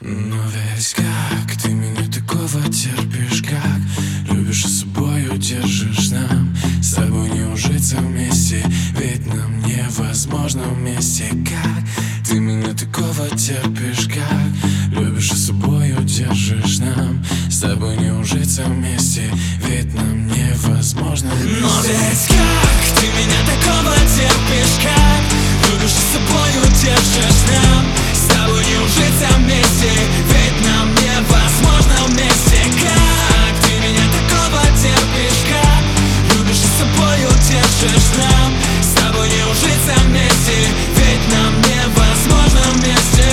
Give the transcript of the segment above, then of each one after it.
Но ведь как ты меня такого терпишь, как любишь и собою держишь нам с тобой не ужиться вместе, ведь нам невозможно вместе. Как ты меня такого терпишь, как любишь и собою держишь нам с тобой не ужиться вместе, ведь нам невозможно вместе. Но ведь как ты меня такого терпишь, как любишь и собою держишь нам с тобой не ужиться вместе, ведь нам невозможно вместе. Как ты меня такого терпишь, как любишь и собою держишь нам с тобой не ужиться вместе, ведь нам невозможно вместе.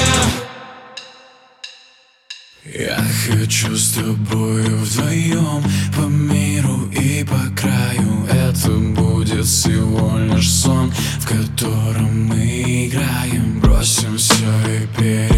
Я хочу с тобою вдвоем по миру и по краю. Это будет всего лишь сон, в котором мы играем. Бросим все и